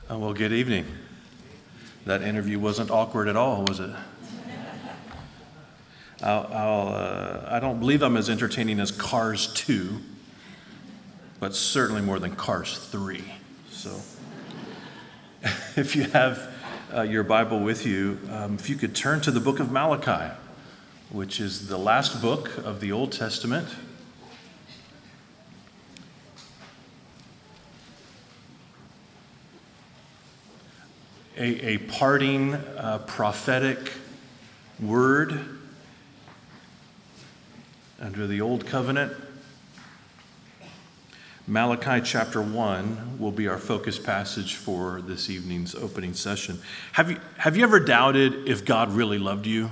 Well, good evening. That interview wasn't awkward at all, was it? I don't believe I'm as entertaining as Cars 2, but certainly more than Cars 3. So if you have your Bible with you, if you could turn to the book of Malachi, which is the last book of the Old Testament. A parting prophetic word under the Old Covenant. Malachi chapter 1 will be our focus passage for this evening's opening session. Have you ever doubted if God really loved you?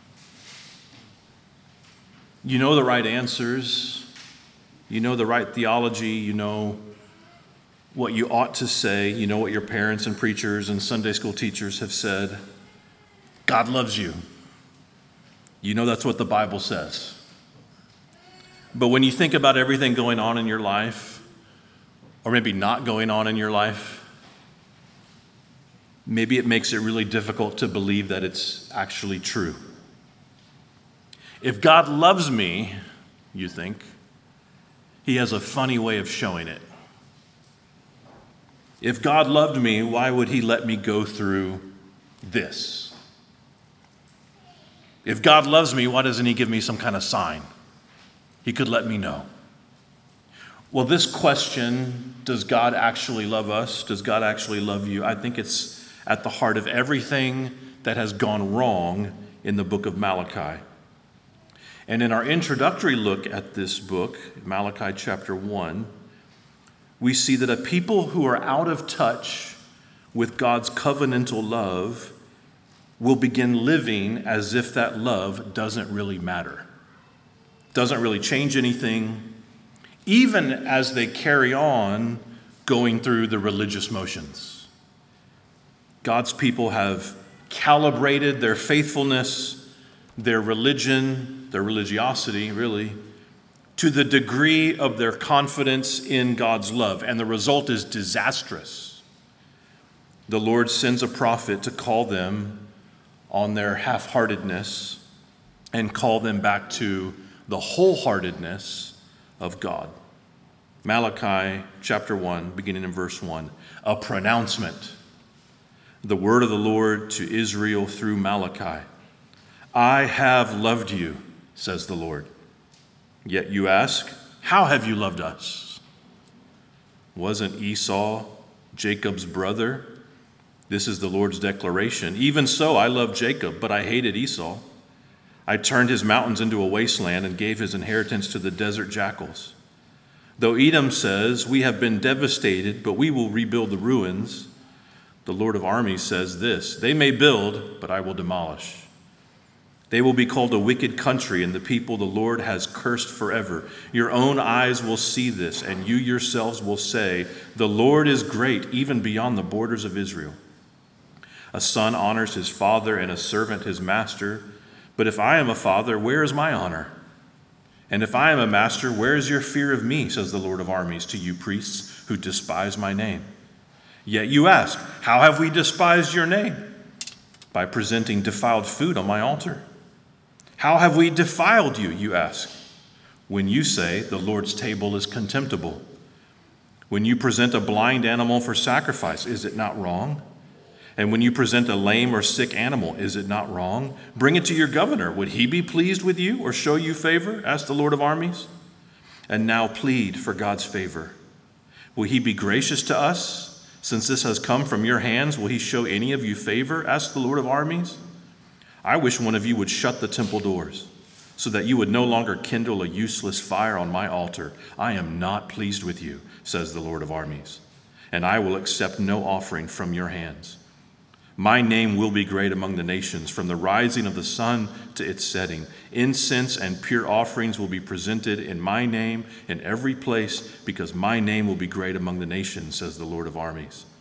You know the right answers, you know the right theology, you know what you ought to say, you know what your parents and preachers and Sunday school teachers have said. God loves you. You know that's what the Bible says. But when you think about everything going on in your life, or maybe not going on in your life, maybe it makes it really difficult to believe that it's actually true. If God loves me, you think, he has a funny way of showing it. If God loved me, why would he let me go through this? If God loves me, why doesn't he give me some kind of sign? He could let me know. Well, this question, does God actually love us? Does God actually love you? I think it's at the heart of everything that has gone wrong in the book of Malachi. And in our introductory look at this book, Malachi chapter 1, we see that a people who are out of touch with God's covenantal love will begin living as if that love doesn't really matter, doesn't really change anything, even as they carry on going through the religious motions. God's people have calibrated their faithfulness, their religion, their religiosity, really, to the degree of their confidence in God's love, and the result is disastrous. The Lord sends a prophet to call them on their half-heartedness and call them back to the wholeheartedness of God. Malachi chapter 1, beginning in verse 1, a pronouncement. The word of the Lord to Israel through Malachi. I have loved you, says the Lord. Yet you ask, how have you loved us? Wasn't Esau Jacob's brother? This is the Lord's declaration. Even so, I loved Jacob, but I hated Esau. I turned his mountains into a wasteland and gave his inheritance to the desert jackals. Though Edom says, we have been devastated, but we will rebuild the ruins, the Lord of armies says this, they may build, but I will demolish. They will be called a wicked country, and the people the Lord has cursed forever. Your own eyes will see this, and you yourselves will say, the Lord is great, even beyond the borders of Israel. A son honors his father, and a servant his master. But if I am a father, where is my honor? And if I am a master, where is your fear of me, says the Lord of armies, to you priests who despise my name? Yet you ask, how have we despised your name? By presenting defiled food on my altar. How have we defiled you, you ask, when you say the Lord's table is contemptible? When you present a blind animal for sacrifice, is it not wrong? And when you present a lame or sick animal, is it not wrong? Bring it to your governor. Would he be pleased with you or show you favor? Asked the Lord of armies. And now plead for God's favor. Will he be gracious to us? Since this has come from your hands, will he show any of you favor? Asked the Lord of armies. I wish one of you would shut the temple doors, so that you would no longer kindle a useless fire on my altar. I am not pleased with you, says the Lord of armies, and I will accept no offering from your hands. My name will be great among the nations, from the rising of the sun to its setting. Incense and pure offerings will be presented in my name in every place, because my name will be great among the nations, says the Lord of armies.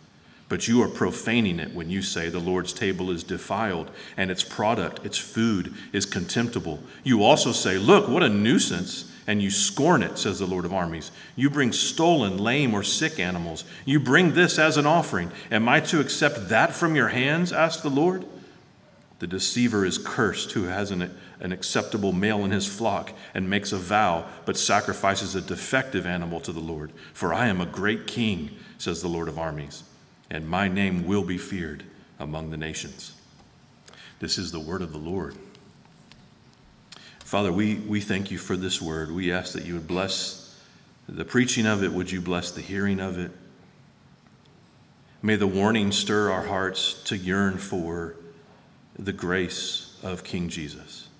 But you are profaning it when you say the Lord's table is defiled and its product, its food, is contemptible. You also say, look, what a nuisance, and you scorn it, says the Lord of armies. You bring stolen, lame, or sick animals. You bring this as an offering. Am I to accept that from your hands, asked the Lord? The deceiver is cursed who has an acceptable male in his flock and makes a vow, but sacrifices a defective animal to the Lord. For I am a great king, says the Lord of armies, and my name will be feared among the nations. This is the word of the Lord. Father, we thank you for this word. We ask that you would bless the preaching of it. Would you bless the hearing of it? May the warning stir our hearts to yearn for the grace of King Jesus.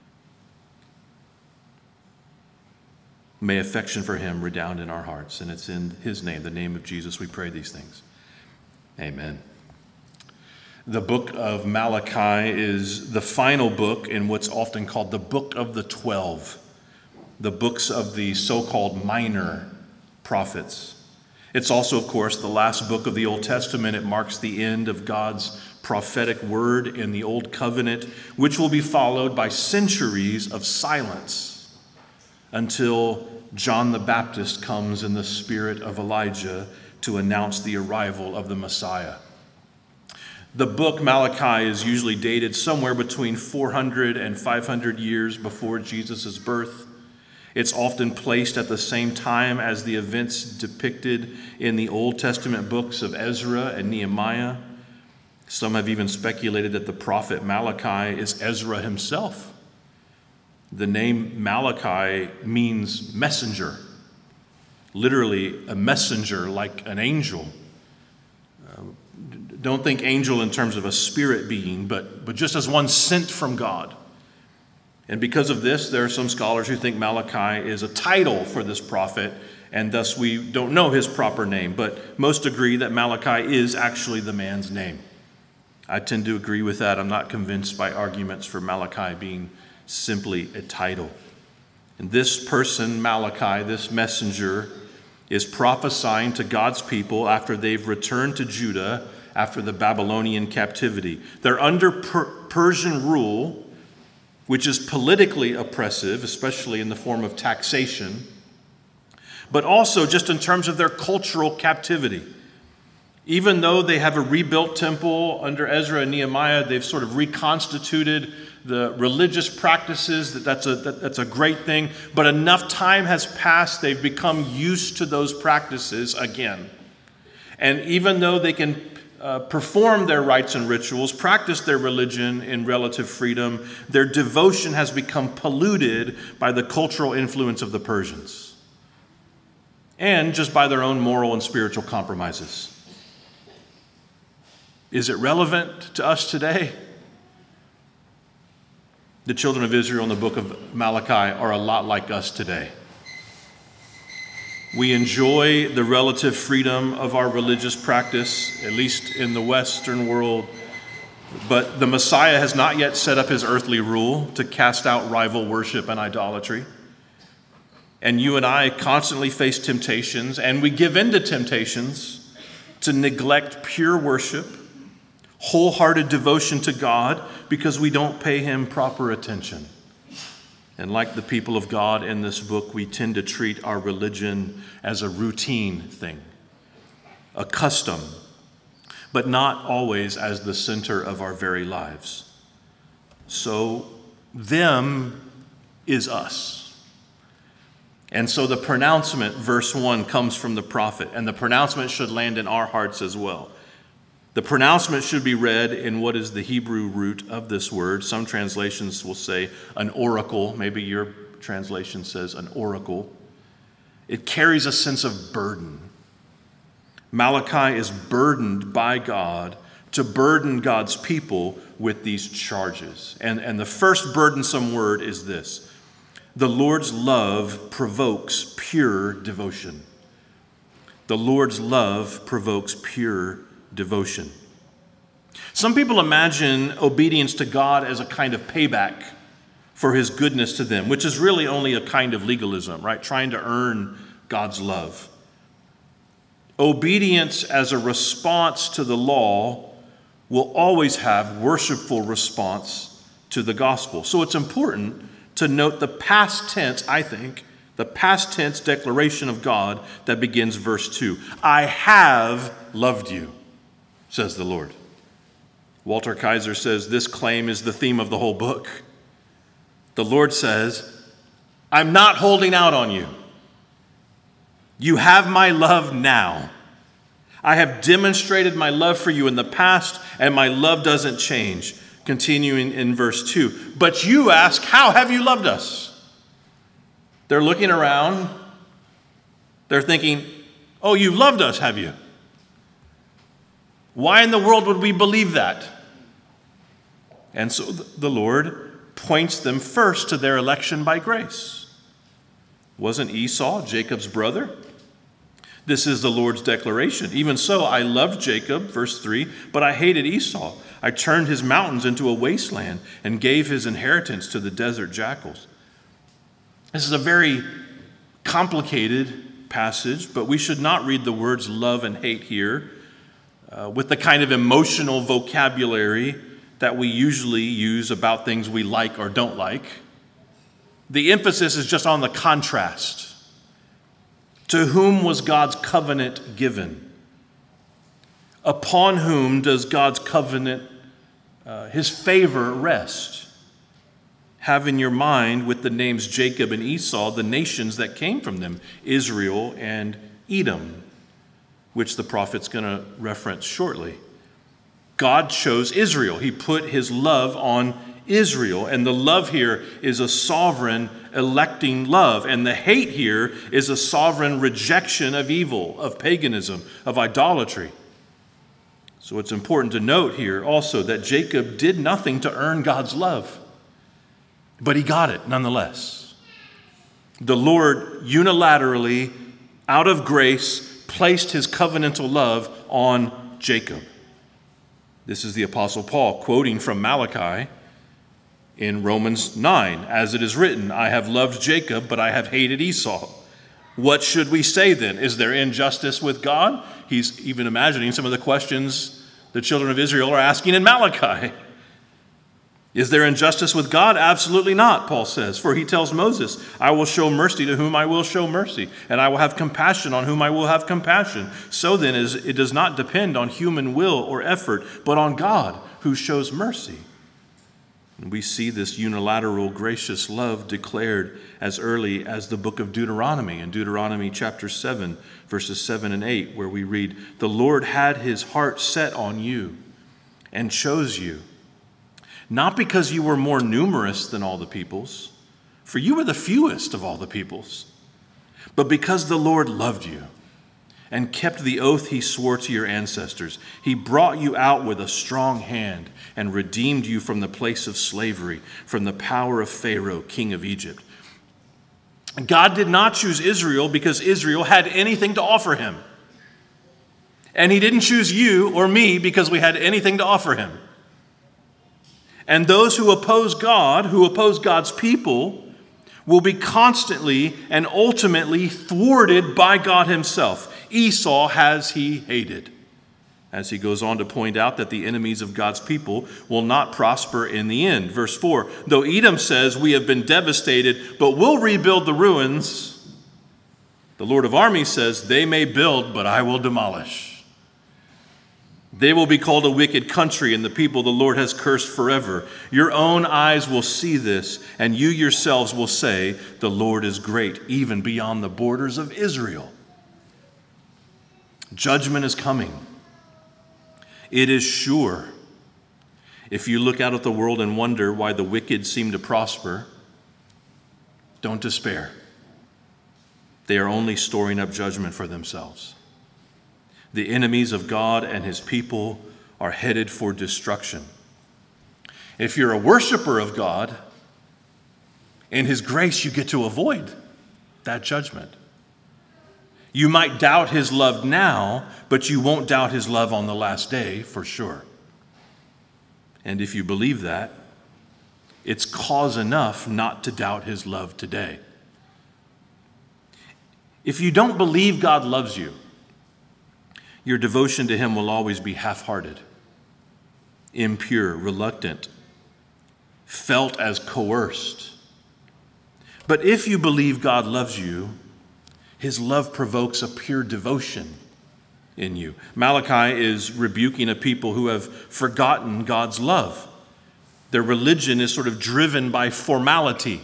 May affection for him redound in our hearts. And it's in his name, the name of Jesus, we pray these things. Amen. The book of Malachi is the final book in what's often called the Book of the 12, the books of the so-called minor prophets. It's also, of course, the last book of the Old Testament. It marks the end of God's prophetic word in the Old Covenant, which will be followed by centuries of silence until John the Baptist comes in the spirit of Elijah to announce the arrival of the Messiah. The book Malachi is usually dated somewhere between 400 and 500 years before Jesus' birth. It's often placed at the same time as the events depicted in the Old Testament books of Ezra and Nehemiah. Some have even speculated that the prophet Malachi is Ezra himself. The name Malachi means messenger. Literally a messenger, like an angel. Don't think angel in terms of a spirit being, but just as one sent from God. And because of this, there are some scholars who think Malachi is a title for this prophet, and thus we don't know his proper name. But most agree that Malachi is actually the man's name. I tend to agree with that. I'm not convinced by arguments for Malachi being simply a title. And this person, Malachi, this messenger, is prophesying to God's people after they've returned to Judah after the Babylonian captivity. They're under Persian rule, which is politically oppressive, especially in the form of taxation, but also just in terms of their cultural captivity. Even though they have a rebuilt temple under Ezra and Nehemiah, they've sort of reconstituted the religious practices. That's a great thing. But enough time has passed, they've become used to those practices again. And even though they can perform their rites and rituals, practice their religion in relative freedom, their devotion has become polluted by the cultural influence of the Persians and just by their own moral and spiritual compromises. Is it relevant to us today? The children of Israel in the book of Malachi are a lot like us today. We enjoy the relative freedom of our religious practice, at least in the Western world, but the Messiah has not yet set up his earthly rule to cast out rival worship and idolatry. And you and I constantly face temptations, and we give in to temptations to neglect pure worship, wholehearted devotion to God, because we don't pay him proper attention. And like the people of God in this book, we tend to treat our religion as a routine thing, a custom, but not always as the center of our very lives. So them is us. And so the pronouncement, verse 1, comes from the prophet, and the pronouncement should land in our hearts as well. The pronouncement should be read in what is the Hebrew root of this word. Some translations will say an oracle. Maybe your translation says an oracle. It carries a sense of burden. Malachi is burdened by God to burden God's people with these charges. And the first burdensome word is this: the Lord's love provokes pure devotion. The Lord's love provokes pure devotion. Some people imagine obedience to God as a kind of payback for his goodness to them, which is really only a kind of legalism, right? Trying to earn God's love. Obedience as a response to the law will always have worshipful response to the gospel. So it's important to note the past tense, I think, the past tense declaration of God that begins verse 2. I have loved you, says the Lord. Walter Kaiser says this claim is the theme of the whole book. The Lord says, I'm not holding out on you. You have my love now. I have demonstrated my love for you in the past, and my love doesn't change. Continuing in verse 2. But you ask, how have you loved us? They're looking around. They're thinking, oh, you've loved us, have you? Why in the world would we believe that? And so the Lord points them first to their election by grace. Wasn't Esau Jacob's brother? This is the Lord's declaration. Even so, I loved Jacob, verse 3, but I hated Esau. I turned his mountains into a wasteland and gave his inheritance to the desert jackals. This is a very complicated passage, but we should not read the words love and hate here with the kind of emotional vocabulary that we usually use about things we like or don't like. The emphasis is just on the contrast. To whom was God's covenant given? Upon whom does God's covenant, his favor, rest? Have in your mind with the names Jacob and Esau, the nations that came from them, Israel and Edom, which the prophet's going to reference shortly. God chose Israel. He put his love on Israel, and the love here is a sovereign electing love, and the hate here is a sovereign rejection of evil, of paganism, of idolatry. So it's important to note here also that Jacob did nothing to earn God's love, but he got it nonetheless. The Lord unilaterally, out of grace, placed his covenantal love on Jacob. This is the Apostle Paul quoting from Malachi in Romans 9. As it is written, I have loved Jacob, but I have hated Esau. What should we say then? Is there injustice with God? He's even imagining some of the questions the children of Israel are asking in Malachi. Is there injustice with God? Absolutely not, Paul says. For he tells Moses, I will show mercy to whom I will show mercy, and I will have compassion on whom I will have compassion. So then it does not depend on human will or effort, but on God who shows mercy. And we see this unilateral gracious love declared as early as the book of Deuteronomy, in Deuteronomy chapter 7, verses 7 and 8, where we read, the Lord had his heart set on you and chose you, not because you were more numerous than all the peoples, for you were the fewest of all the peoples, but because the Lord loved you and kept the oath he swore to your ancestors. He brought you out with a strong hand and redeemed you from the place of slavery, from the power of Pharaoh, king of Egypt. God did not choose Israel because Israel had anything to offer him. And he didn't choose you or me because we had anything to offer him. And those who oppose God, who oppose God's people, will be constantly and ultimately thwarted by God himself. Esau has he hated. As he goes on to point out that the enemies of God's people will not prosper in the end. Verse 4, though Edom says, we have been devastated, but we'll rebuild the ruins, the Lord of armies says, they may build, but I will demolish. They will be called a wicked country, and the people the Lord has cursed forever. Your own eyes will see this, and you yourselves will say, the Lord is great, even beyond the borders of Israel. Judgment is coming. It is sure. If you look out at the world and wonder why the wicked seem to prosper, don't despair. They are only storing up judgment for themselves. The enemies of God and his people are headed for destruction. If you're a worshiper of God, in his grace you get to avoid that judgment. You might doubt his love now, but you won't doubt his love on the last day for sure. And if you believe that, it's cause enough not to doubt his love today. If you don't believe God loves you, Your devotion to him will always be half-hearted, impure, reluctant, felt as coerced. But if you believe God loves you, his love provokes a pure devotion in you. Malachi is rebuking a people who have forgotten God's love. Their religion is sort of driven by formality.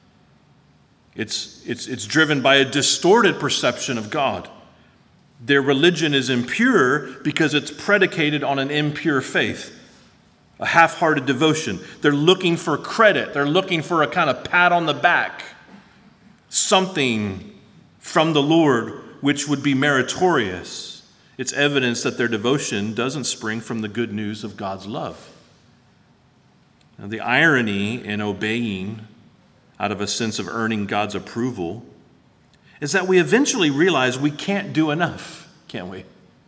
It's driven by a distorted perception of God. Their religion is impure because it's predicated on an impure faith, a half-hearted devotion. They're looking for credit. They're looking for a kind of pat on the back, something from the Lord which would be meritorious. It's evidence that their devotion doesn't spring from the good news of God's love. Now, the irony in obeying out of a sense of earning God's approval is that we eventually realize we can't do enough, can't we?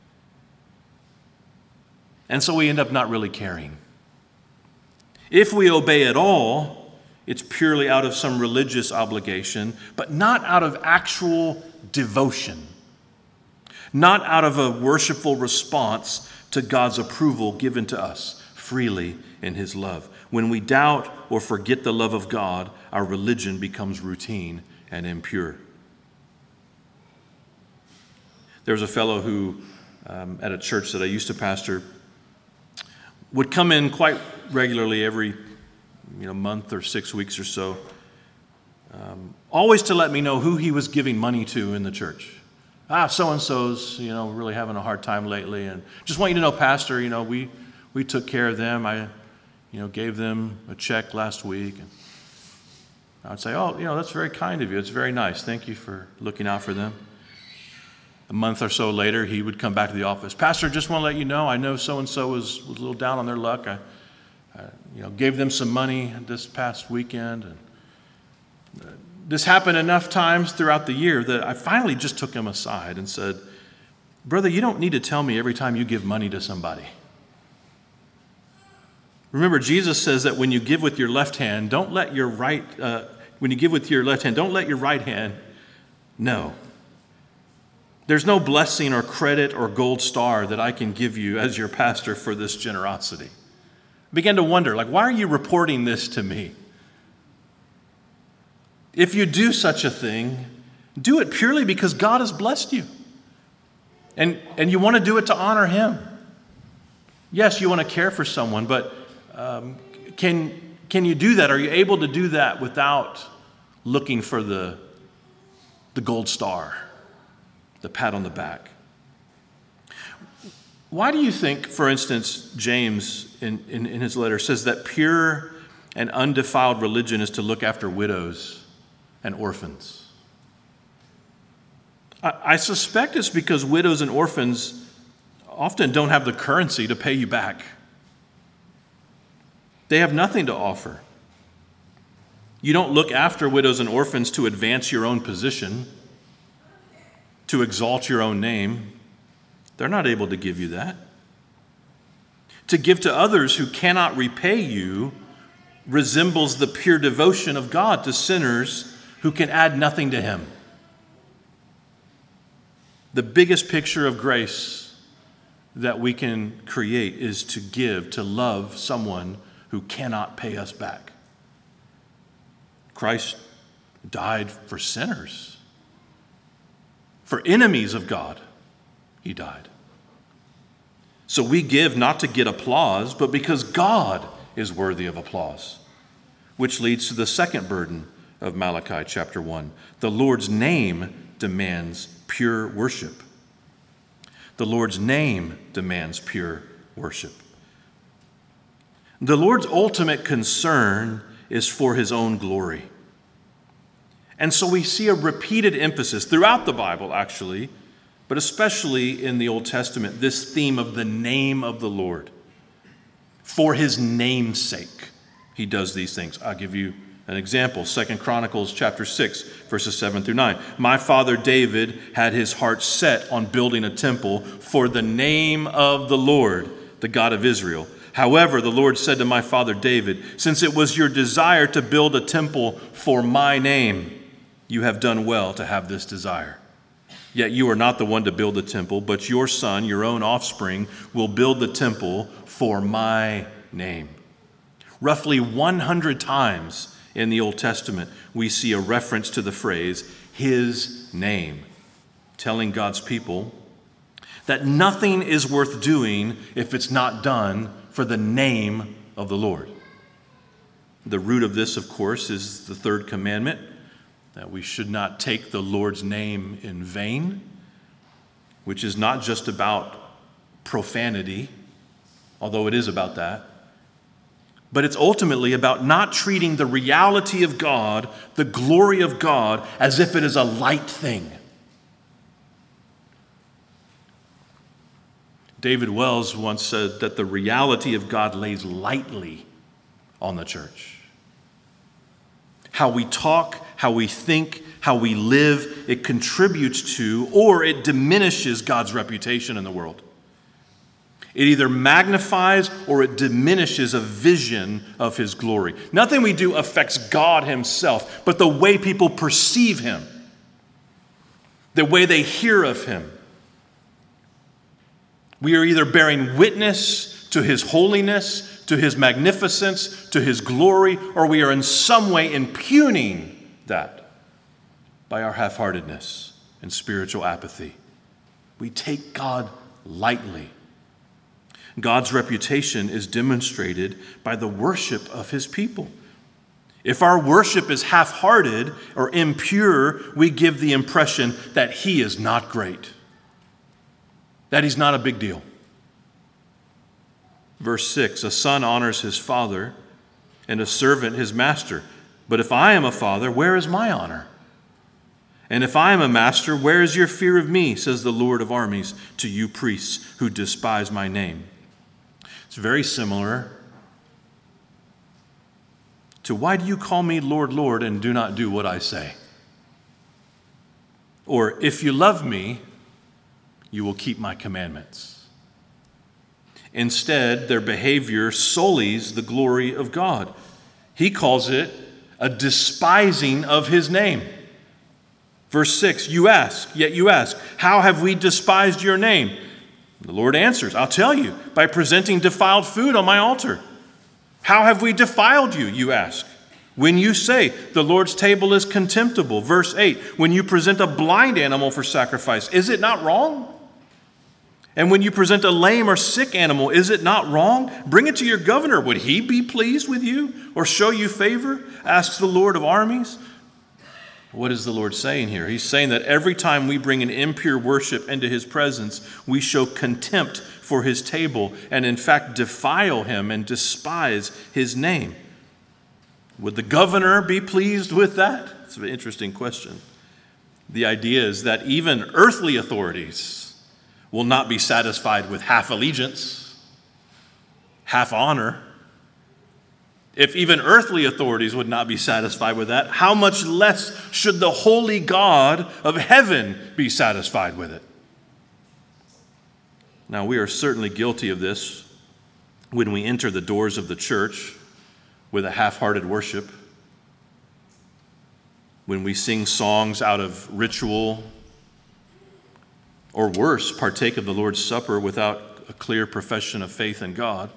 And so we end up not really caring. If we obey at all, it's purely out of some religious obligation, but not out of actual devotion, not out of a worshipful response to God's approval given to us freely in his love. When we doubt or forget the love of God, our religion becomes routine and impure. There was a fellow who, at a church that I used to pastor, would come in quite regularly every month or 6 weeks or so, always to let me know who he was giving money to in the church. So-and-so's, really having a hard time lately, and just want you to know, Pastor, we took care of them. I gave them a check last week. And I would say, that's very kind of you. It's very nice. Thank you for looking out for them. A month or so later, he would come back to the office. Pastor, just want to let you know, I know so-and-so was a little down on their luck. I gave them some money this past weekend. And this happened enough times throughout the year that I finally just took him aside and said, brother, you don't need to tell me every time you give money to somebody. Remember, Jesus says that when you give with your left hand, don't let your right hand know. There's no blessing or credit or gold star that I can give you as your pastor for this generosity. I began to wonder, why are you reporting this to me? If you do such a thing, do it purely because God has blessed you. And you want to do it to honor him. Yes, you want to care for someone, but can you do that? Are you able to do that without looking for the gold star, the pat on the back? Why do you think, for instance, James in his letter says that pure and undefiled religion is to look after widows and orphans? I suspect it's because widows and orphans often don't have the currency to pay you back. They have nothing to offer. You don't look after widows and orphans to advance your own position, to exalt your own name. They're not able to give you that. To give to others who cannot repay you resembles the pure devotion of God to sinners who can add nothing to him. The biggest picture of grace that we can create is to give, to love someone who cannot pay us back. Christ died for sinners. For enemies of God, he died. So we give not to get applause, but because God is worthy of applause. Which leads to the second burden of Malachi chapter 1. The Lord's name demands pure worship. The Lord's name demands pure worship. The Lord's ultimate concern is for his own glory. And so we see a repeated emphasis throughout the Bible, actually, but especially in the Old Testament, this theme of the name of the Lord. For his name's sake, he does these things. I'll give you an example. 2 Chronicles chapter 6, verses 7 through 9. My father David had his heart set on building a temple for the name of the Lord, the God of Israel. However, the Lord said to my father David, since it was your desire to build a temple for my name, you have done well to have this desire. Yet you are not the one to build the temple, but your son, your own offspring, will build the temple for my name. Roughly 100 times in the Old Testament, we see a reference to the phrase, his name, telling God's people that nothing is worth doing if it's not done for the name of the Lord. The root of this, of course, is the third commandment, that we should not take the Lord's name in vain, which is not just about profanity, although it is about that, but it's ultimately about not treating the reality of God, the glory of God, as if it is a light thing. David Wells once said that the reality of God lays lightly on the church. How we talk, how we think, how we live, it contributes to or it diminishes God's reputation in the world. It either magnifies or it diminishes a vision of his glory. Nothing we do affects God himself, but the way people perceive him, the way they hear of him. We are either bearing witness to his holiness, to his magnificence, to his glory, or we are in some way impugning that by our half-heartedness and spiritual apathy. We take God lightly. God's reputation is demonstrated by the worship of his people. If our worship is half-hearted or impure, we give the impression that he is not great, that he's not a big deal. Verse 6, a son honors his father and a servant his master. But if I am a father, where is my honor? And if I am a master, where is your fear of me, says the Lord of armies, to you priests who despise my name? It's very similar to why do you call me Lord, Lord, and do not do what I say? Or if you love me, you will keep my commandments. Instead, their behavior sullies the glory of God. He calls it a despising of his name. Verse 6, you ask, how have we despised your name? The Lord answers, I'll tell you, by presenting defiled food on my altar. How have we defiled you, you ask? When you say, the Lord's table is contemptible. Verse 8, when you present a blind animal for sacrifice, is it not wrong? And when you present a lame or sick animal, is it not wrong? Bring it to your governor. Would he be pleased with you or show you favor? Asks the Lord of armies. What is the Lord saying here? He's saying that every time we bring an impure worship into his presence, we show contempt for his table and in fact defile him and despise his name. Would the governor be pleased with that? It's an interesting question. The idea is that even earthly authorities will not be satisfied with half allegiance, half honor. If even earthly authorities would not be satisfied with that, how much less should the holy God of heaven be satisfied with it? Now, we are certainly guilty of this when we enter the doors of the church with a half-hearted worship, when we sing songs out of ritual, or worse, partake of the Lord's Supper without a clear profession of faith in God.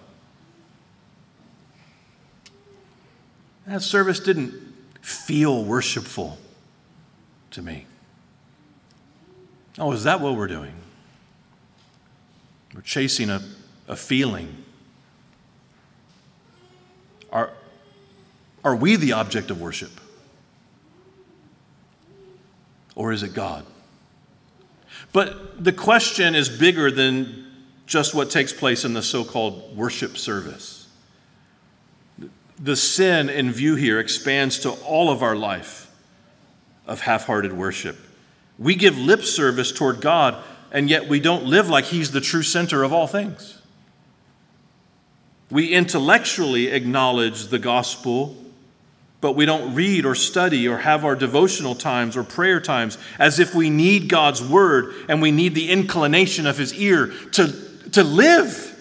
That service didn't feel worshipful to me. Oh, is that what we're doing? We're chasing a feeling. Are we the object of worship? Or is it God? But the question is bigger than just what takes place in the so-called worship service. The sin in view here expands to all of our life of half-hearted worship. We give lip service toward God, and yet we don't live like he's the true center of all things. We intellectually acknowledge the gospel, but we don't read or study or have our devotional times or prayer times as if we need God's word and we need the inclination of his ear to live.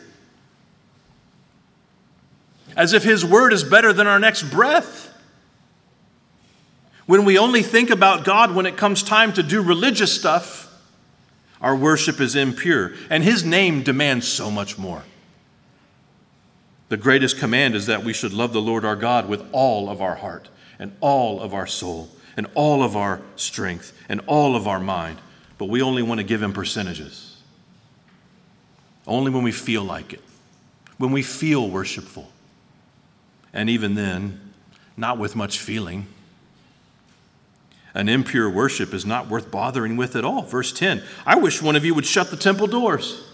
As if his word is better than our next breath. When we only think about God when it comes time to do religious stuff, Our worship is impure, and his name demands so much more. The greatest command is that we should love the Lord our God with all of our heart and all of our soul and all of our strength and all of our mind. But we only want to give him percentages. Only when we feel like it, when we feel worshipful. And even then, not with much feeling. An impure worship is not worth bothering with at all. Verse 10, I wish one of you would shut the temple doors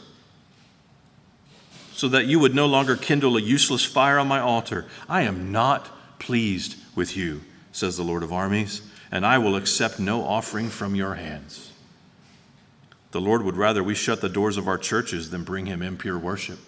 so that you would no longer kindle a useless fire on my altar. I am not pleased with you, says the Lord of armies, and I will accept no offering from your hands. The Lord would rather we shut the doors of our churches than bring him impure worship.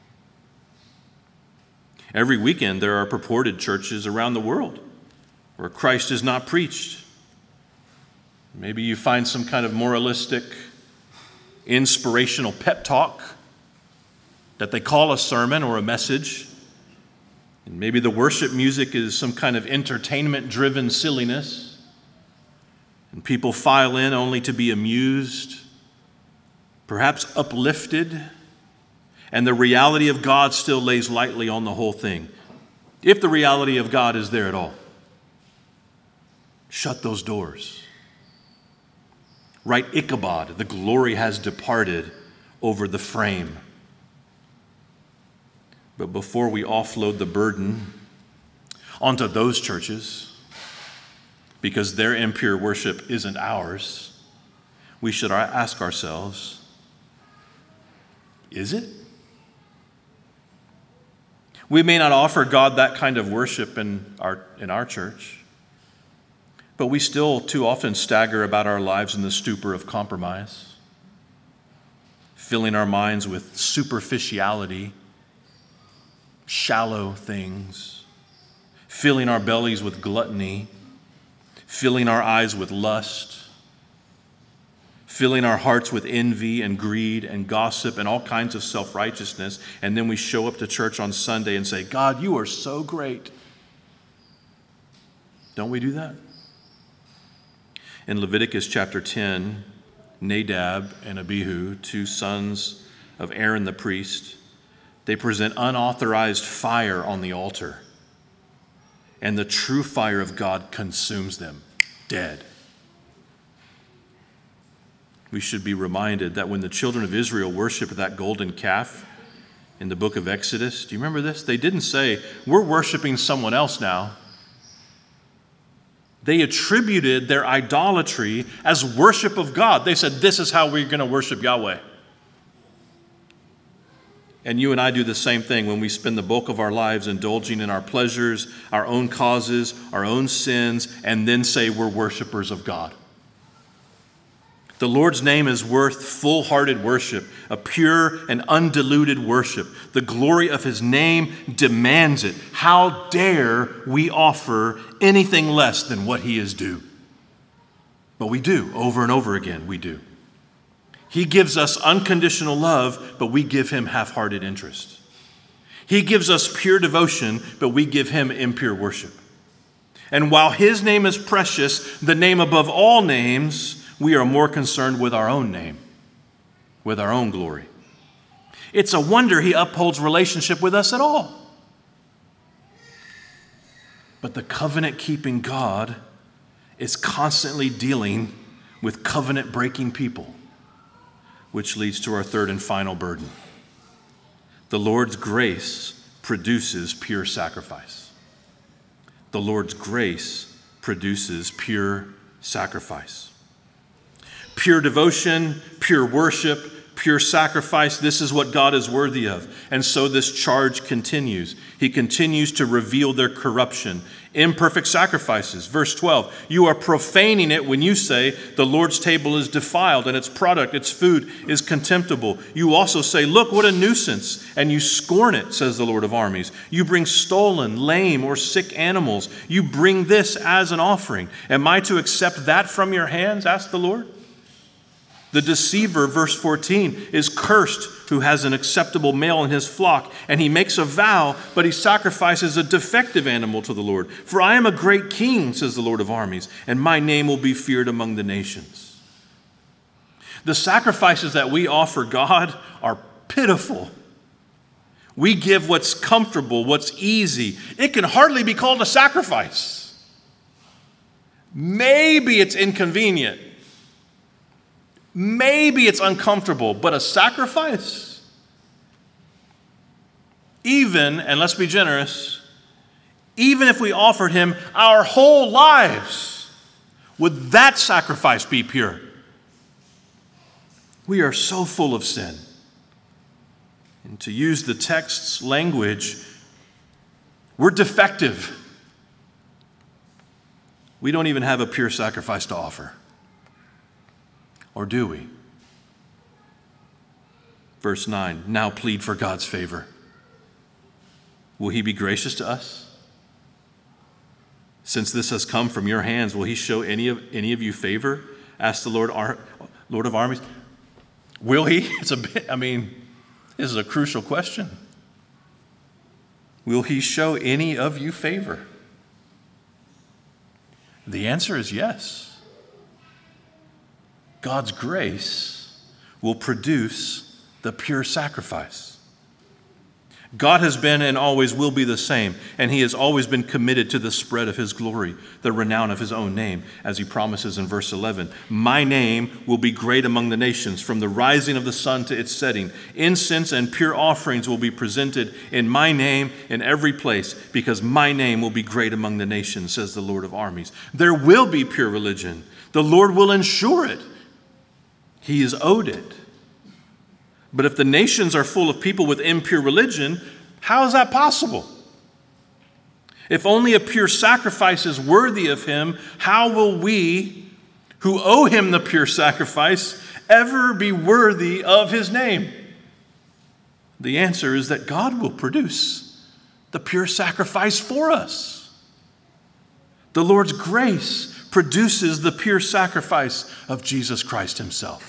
Every weekend there are purported churches around the world where Christ is not preached. Maybe you find some kind of moralistic, inspirational pep talk that they call a sermon or a message. And maybe the worship music is some kind of entertainment-driven silliness. And people file in only to be amused, perhaps uplifted, and the reality of God still lays lightly on the whole thing. If the reality of God is there at all, shut those doors. Write Ichabod, the glory has departed, over the frame. But before we offload the burden onto those churches, because their impure worship isn't ours, we should ask ourselves, is it? We may not offer God that kind of worship in our church, but we still too often stagger about our lives in the stupor of compromise, filling our minds with superficiality, shallow things, filling our bellies with gluttony, filling our eyes with lust, filling our hearts with envy and greed and gossip and all kinds of self-righteousness, and then we show up to church on Sunday and say, God, you are so great. Don't we do that? In Leviticus chapter 10, Nadab and Abihu, two sons of Aaron the priest, they present unauthorized fire on the altar, and the true fire of God consumes them, dead. We should be reminded that when the children of Israel worshiped that golden calf in the book of Exodus, do you remember this? They didn't say, we're worshiping someone else now. They attributed their idolatry as worship of God. They said, this is how we're going to worship Yahweh. And you and I do the same thing when we spend the bulk of our lives indulging in our pleasures, our own causes, our own sins, and then say we're worshipers of God. The Lord's name is worth full-hearted worship, a pure and undiluted worship. The glory of his name demands it. How dare we offer anything less than what he is due? But we do, over and over again, we do. He gives us unconditional love, but we give him half-hearted interest. He gives us pure devotion, but we give him impure worship. And while his name is precious, the name above all names, we are more concerned with our own name, with our own glory. It's a wonder he upholds relationship with us at all. But the covenant-keeping God is constantly dealing with covenant-breaking people, which leads to our third and final burden. The Lord's grace produces pure sacrifice. The Lord's grace produces pure sacrifice. Pure devotion, pure worship, pure sacrifice, this is what God is worthy of. And so this charge continues. He continues to reveal their corruption. Imperfect sacrifices. Verse 12, you are profaning it when you say the Lord's table is defiled and its product, its food, is contemptible. You also say, look, what a nuisance, and you scorn it, says the Lord of armies. You bring stolen, lame, or sick animals. You bring this as an offering. Am I to accept that from your hands, asked the Lord? The deceiver, verse 14, is cursed who has an acceptable male in his flock, and he makes a vow, but he sacrifices a defective animal to the Lord. For I am a great king, says the Lord of armies, and my name will be feared among the nations. The sacrifices that we offer God are pitiful. We give what's comfortable, what's easy. It can hardly be called a sacrifice. Maybe it's inconvenient. Maybe it's uncomfortable, but a sacrifice? Even, and let's be generous, even if we offered him our whole lives, would that sacrifice be pure? We are so full of sin. And to use the text's language, we're defective. We don't even have a pure sacrifice to offer. Or do we? Verse 9, now plead for God's favor. Will he be gracious to us? Since this has come from your hands, will he show any of you favor? Asked the Lord of armies. Will he? This is a crucial question. Will he show any of you favor? The answer is yes. God's grace will produce the pure sacrifice. God has been and always will be the same, and he has always been committed to the spread of his glory, the renown of his own name, as he promises in verse 11. My name will be great among the nations, from the rising of the sun to its setting. Incense and pure offerings will be presented in my name in every place, because my name will be great among the nations, says the Lord of armies. There will be pure religion. The Lord will ensure it. He is owed it. But if the nations are full of people with impure religion, how is that possible? If only a pure sacrifice is worthy of him, how will we, who owe him the pure sacrifice, ever be worthy of his name? The answer is that God will produce the pure sacrifice for us. The Lord's grace produces the pure sacrifice of Jesus Christ himself.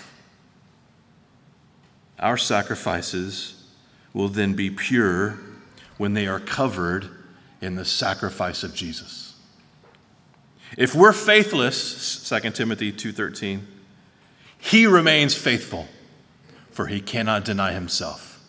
Our sacrifices will then be pure when they are covered in the sacrifice of Jesus. If we're faithless, 2 Timothy 2:13, he remains faithful, for he cannot deny himself.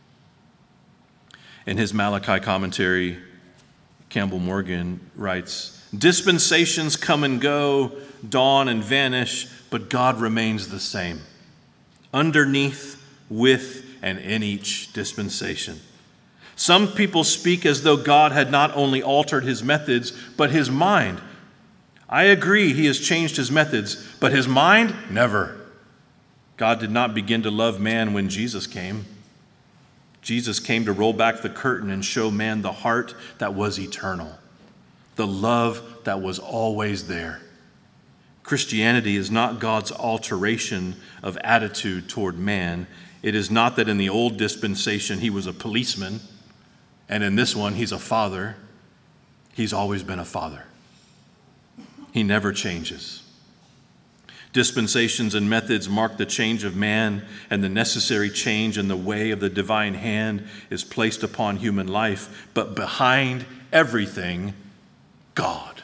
In his Malachi commentary, Campbell Morgan writes, dispensations come and go, dawn and vanish, but God remains the same. Underneath, with, and in each dispensation. Some people speak as though God had not only altered his methods, but his mind. I agree he has changed his methods, but his mind, never. God did not begin to love man when Jesus came. Jesus came to roll back the curtain and show man the heart that was eternal, the love that was always there. Christianity is not God's alteration of attitude toward man. It is not that in the old dispensation he was a policeman, and in this one he's a father. He's always been a father. He never changes. Dispensations and methods mark the change of man, and the necessary change in the way of the divine hand is placed upon human life. But behind everything, God.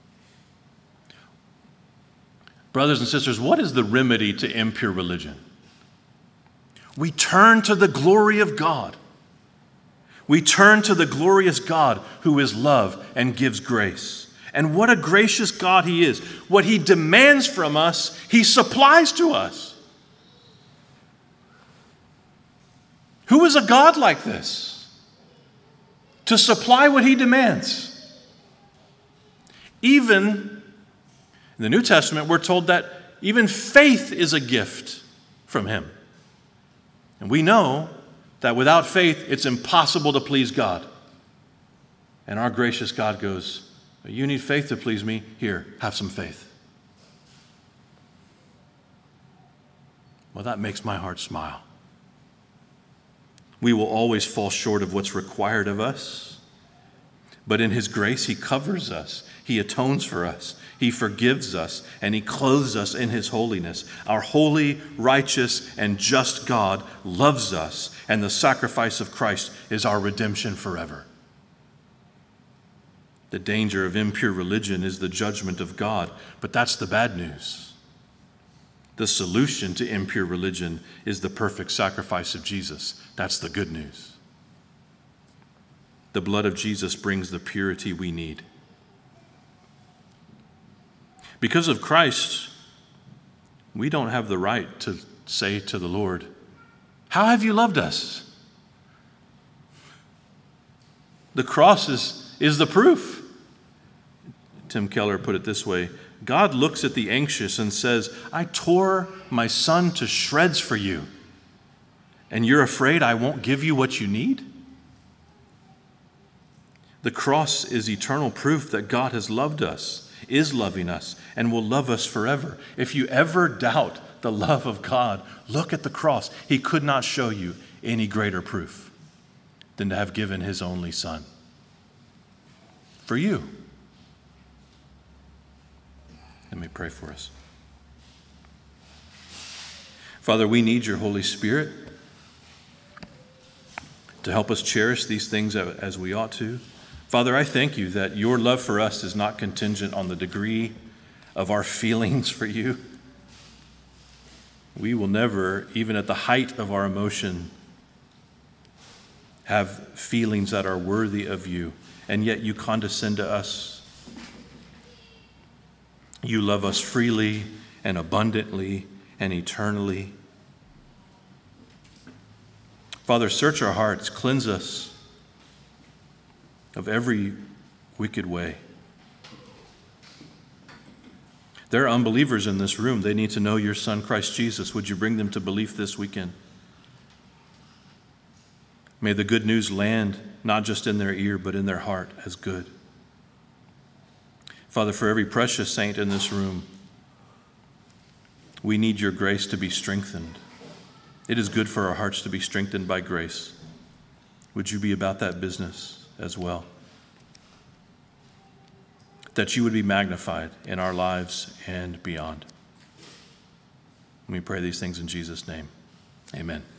Brothers and sisters, what is the remedy to impure religion? We turn to the glory of God. We turn to the glorious God who is love and gives grace. And what a gracious God he is. What he demands from us, he supplies to us. Who is a God like this? To supply what he demands. Even in the New Testament, we're told that even faith is a gift from him. And we know that without faith, it's impossible to please God. And our gracious God goes, you need faith to please me? Here, have some faith. Well, that makes my heart smile. We will always fall short of what's required of us. But in his grace, he covers us. He atones for us. He forgives us, and he clothes us in his holiness. Our holy, righteous, and just God loves us, and the sacrifice of Christ is our redemption forever. The danger of impure religion is the judgment of God, but that's the bad news. The solution to impure religion is the perfect sacrifice of Jesus. That's the good news. The blood of Jesus brings the purity we need. Because of Christ, we don't have the right to say to the Lord, "How have you loved us?" The cross is the proof. Tim Keller put it this way: God looks at the anxious and says, "I tore my son to shreds for you, and you're afraid I won't give you what you need?" The cross is eternal proof that God has loved us, is loving us, and will love us forever. If you ever doubt the love of God, look at the cross. He could not show you any greater proof than to have given his only son for you. Let me pray for us. Father, we need your Holy Spirit to help us cherish these things as we ought to. Father, I thank you that your love for us is not contingent on the degree of our feelings for you. We will never, even at the height of our emotion, have feelings that are worthy of you, and yet you condescend to us. You love us freely and abundantly and eternally. Father, search our hearts, cleanse us of every wicked way. There are unbelievers in this room. They need to know your Son, Christ Jesus. Would you bring them to belief this weekend? May the good news land not just in their ear, but in their heart as good. Father, for every precious saint in this room, we need your grace to be strengthened. It is good for our hearts to be strengthened by grace. Would you be about that business as well? That you would be magnified in our lives and beyond. We pray these things in Jesus' name. Amen.